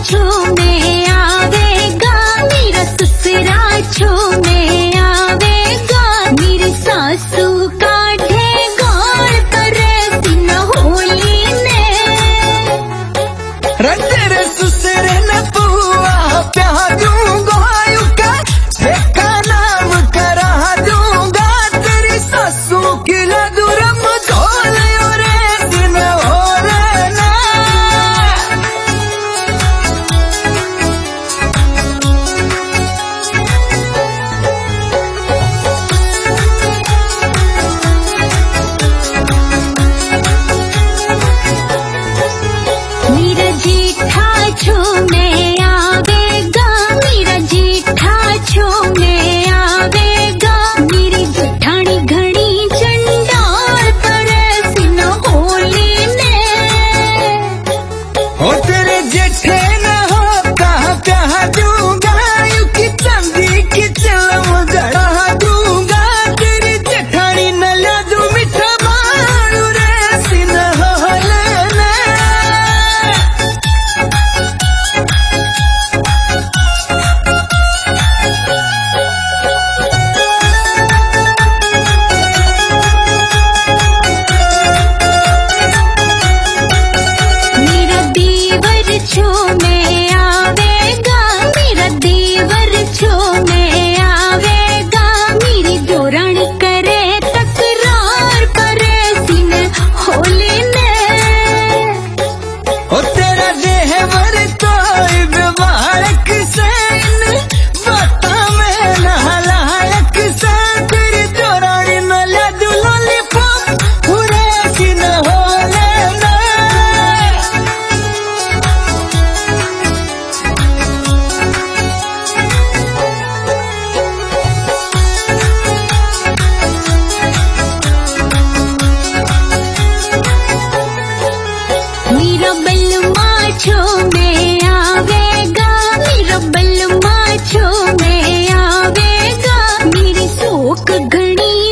छो में आवेगा, मेरा ससुरा छो में आवेगा, मेरी सासू काढ़े गाल करे सिन होली ने। तेरे ससुरे ने पुआ प्यार दूंगा, युका देखा नाम करा दूंगा, तेरी सासू की लगुरम झोल रे दिन हो ना। मेरा जीठा छो में आवेगा, मेरा जीठा छो में आवेगा, मेरी जेठानी घड़ी चंडाल परे सिन होली ने। हो तेरे जेठे न हो कहा कहा दूंगा, युकी चांदी की चलम जड़ा दूंगा, तेरी जेठानी न ला दूं मीठा मारू रे सिन हो लेना। मेरा देवर छो में आवेगा, मेरा देवर छो में आवेगा, मेरी जोरण करे तकरार करे सिन होली ने। हो तेरा देहवर तो व्यवहारक से बाता में नहलायक से, तेरी जोरानी न ला दूं लॉलीपॉप पूरे सिन हो लेना। मेरा बलमा छो में आवेगा, मेरा बलमा छो में आवेगा, मेरी सोक घड़ी